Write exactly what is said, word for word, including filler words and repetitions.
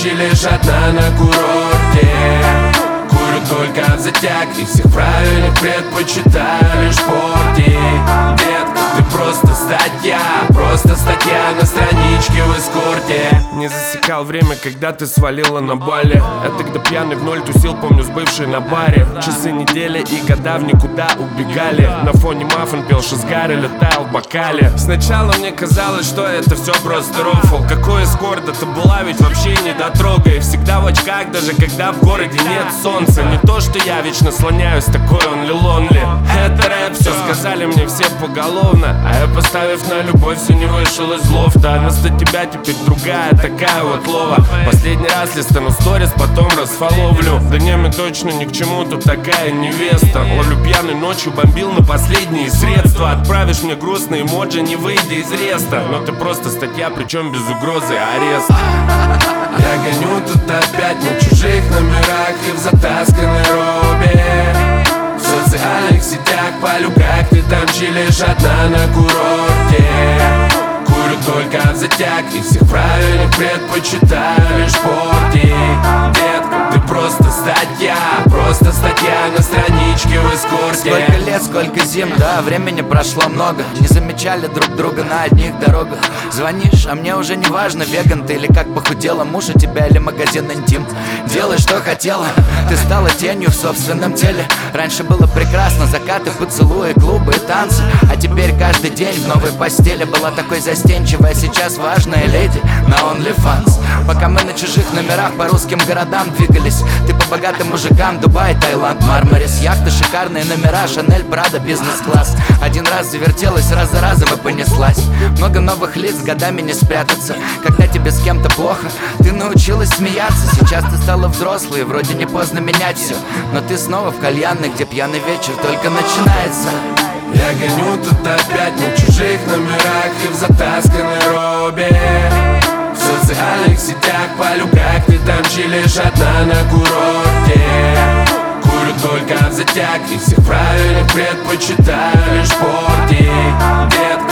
чилишь одна на курорте. Курю только в затяг и всех правильных предпочитаю лишь портить. Детка, ты просто статья, просто статья на страничке в эскорте. Не засекал время, когда ты свалила на Бали. Я тогда пьяный в ноль тусил, помню, с бывшей на баре. Часы, недели и года в никуда убегали. На фоне маффин пел шизгары, летал в бокале. Сначала мне казалось, что это все просто рофл. Какой эскорт, это была ведь вообще не дотрога. И всегда в очках, даже когда в городе нет солнца. Не то, что я вечно слоняюсь, такой он лилонли. Это рэп, все сказали мне все поголовно. А я, поставив на любовь, все не вышел из лофта. Вместо тебя теперь другая, такая вот лова. Последний раз листану сторис, потом расфоловлю. Да не, мне точно ни к чему, тут такая невеста. Ловлю пьяной ночью, бомбил на последние средства. Отправишь мне грустные эмоджи, не выйдя из реста. Но ты просто статья, причем без угрозы ареста. Я гоню тут опять на чужих номерах и в затасканной робе. В социальных сетях полю, как ты там чилишь одна на курорте. Курю только в затяг и всех правильных предпочитаю лишь портить. Детка, ты просто статья, просто статья на страничке в эскорте. Сколько лет, сколько зим, да, времени прошло много. Не замечали друг друга на одних дорогах. Звонишь, а мне уже не важно, веган ты или как похудела, муж у тебя или магазин интим. Делай, что хотела, ты стала тенью в собственном теле. Раньше было прекрасно, закаты, поцелуи, клубы и танцы. А теперь каждый день в новой постели. Была такой застенчивая, сейчас важная леди на OnlyFans. Пока мы на чужих номерах по русским городам двигались, ты по богатым мужикам, Дубай, Таиланд, Мармарис. Яхты, шикарные номера, Шанель, Прада, бизнес-класс. Один раз завертелась, раз за разом и понеслась. Много новых лиц, годами не спрятаться. Когда тебе с кем-то плохо, ты научилась смеяться. Сейчас ты стала взрослой, вроде не поздно менять все. Но ты снова в кальянной, где пьяный вечер только начинается. Я гоню тут опять на чужих номерах и в затасканной робе. В социальных сетях полю, как ты там чилишь одна на курорте. Курю только в затяг и всех правильных предпочитаю лишь портить. Детка,